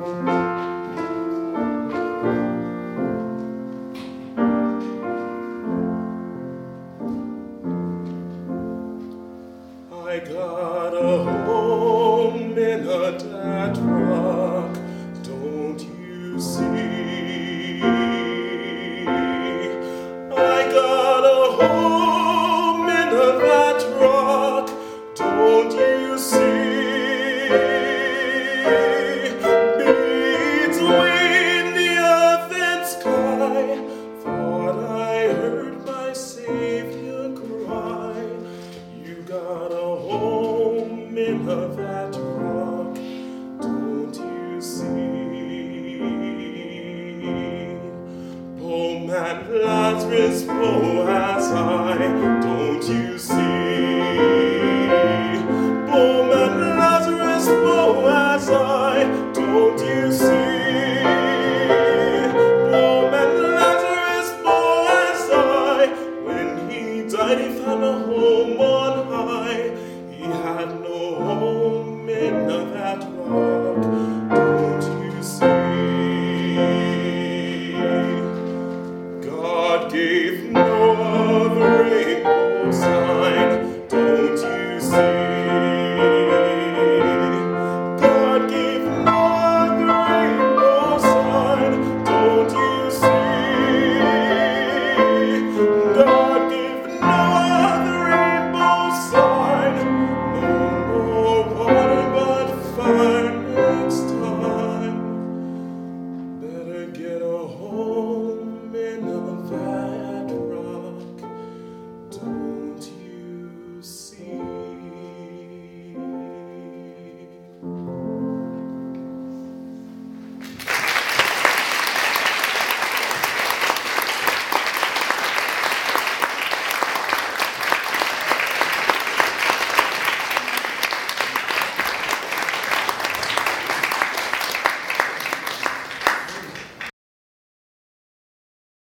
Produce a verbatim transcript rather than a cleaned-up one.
I got a home in a dead rock, don't you see? I got a home in a dead rock, don't you see? Between the earth and sky, thought I heard my Savior cry. You got a home in a that rock, don't you see? Poor man Lazarus, Boaz I, don't you see? Poor man Lazarus, Boaz I, don't you see? Poor man Lazarus, Boaz I, when he died he found a home on high. He had no home.